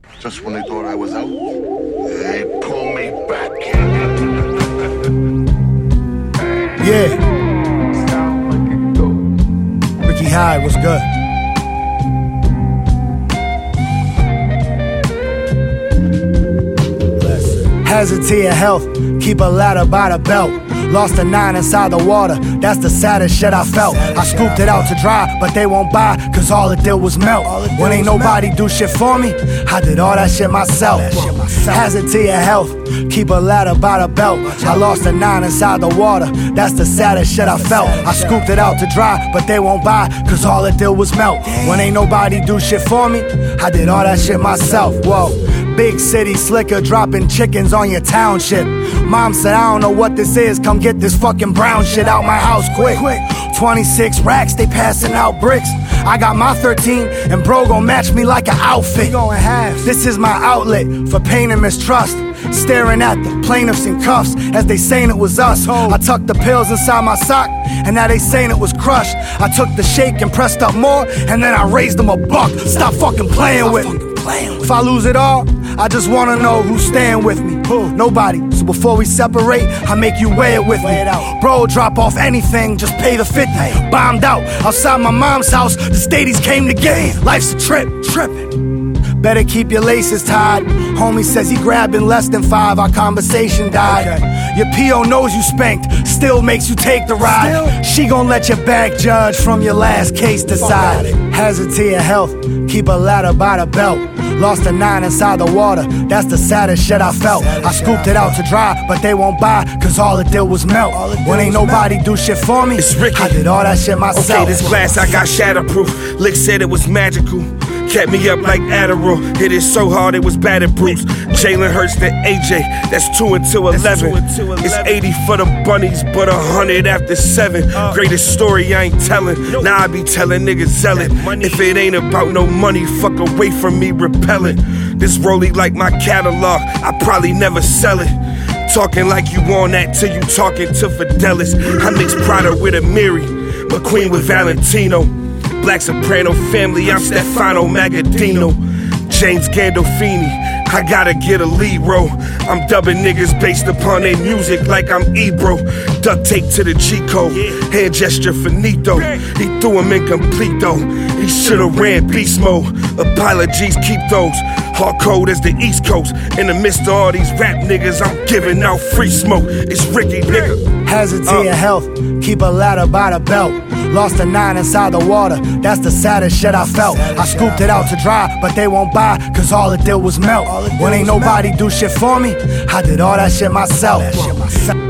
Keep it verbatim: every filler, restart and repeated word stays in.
Just when they thought I was out, they pull me back in. Yeah. Ricky Hyde, what's good? Hazard to your health, keep a ladder by the belt. Lost a nine inside the water, that's the saddest shit I felt. I scooped it out to dry, but they won't buy, cause all it did was melt. When ain't nobody do shit for me, I did all that shit myself. Hazard to your health, keep a ladder by the belt. I lost a nine inside the water, that's the saddest shit I felt. I scooped it out to dry, but they won't buy, cause all it did was melt. When ain't nobody do shit for me, I did all that shit myself. Whoa. Big city slicker dropping chickens on your township. Mom said, I don't know what this is, come get this fucking brown shit out my house quick. twenty-six racks, they passing out bricks. I got my thirteen, and bro gon' match me like an outfit. This is my outlet for pain and mistrust. Staring at the plaintiffs in cuffs as they saying it was us. I tucked the pills inside my sock, and now they saying it was crushed. I took the shake and pressed up more, and then I raised them a buck. Stop fucking playing with me. If I lose it all, I just wanna know who's staying with me. Nobody. So before we separate, I make you weigh it with me. Bro, drop off anything, just pay the fifty. Bombed out outside my mom's house, the Stadies came to get me. Life's a trip, trippin'. Better keep your laces tied. Homie says he grabbed in less than five, our conversation died. Okay. Your P O knows you spanked, still makes you take the ride. Still? She gon' let your back judge from your last case decide. Hazard to your health, keep a ladder by the belt. Lost a nine inside the water, that's the saddest shit I felt. I scooped it out to dry, but they won't buy, cause all it did was melt. When ain't nobody do shit for me, it's Ricky. I did all that shit myself. Okay, this glass I got shatterproof. Lick said it was magical. Kept me up like Adderall. Hit it so hard it was battered Bruce. Jalen Hurts to A J, that's two until eleven. It's eighty for the bunnies, but a hundred after seven. Greatest story I ain't telling. Now I be telling niggas zealot. If it ain't about no money, fuck away from me, repellent. This rollie like my catalog, I probably never sell it. Talking like you on that till you talking to Fidelis. I mix Prada with Amiri, McQueen with Valentino. Black soprano family, I'm Stefano Magadino. James Gandolfini, I gotta get a lead role. I'm dubbing niggas based upon their music like I'm Ebro. Duct tape to the G-code, hand gesture finito. He threw him incomplete though, he should've ran beast mode. Apologies, keep those. Hard code as the East Coast. In the midst of all these rap niggas, I'm giving out free smoke. It's Ricky, nigga. Hazard to uh. your health, keep a ladder by the belt. Lost a nine inside the water, that's the saddest shit I felt. I scooped it out to dry, but they won't buy, cause all it did was melt. When ain't nobody do shit for me, I did all that shit myself.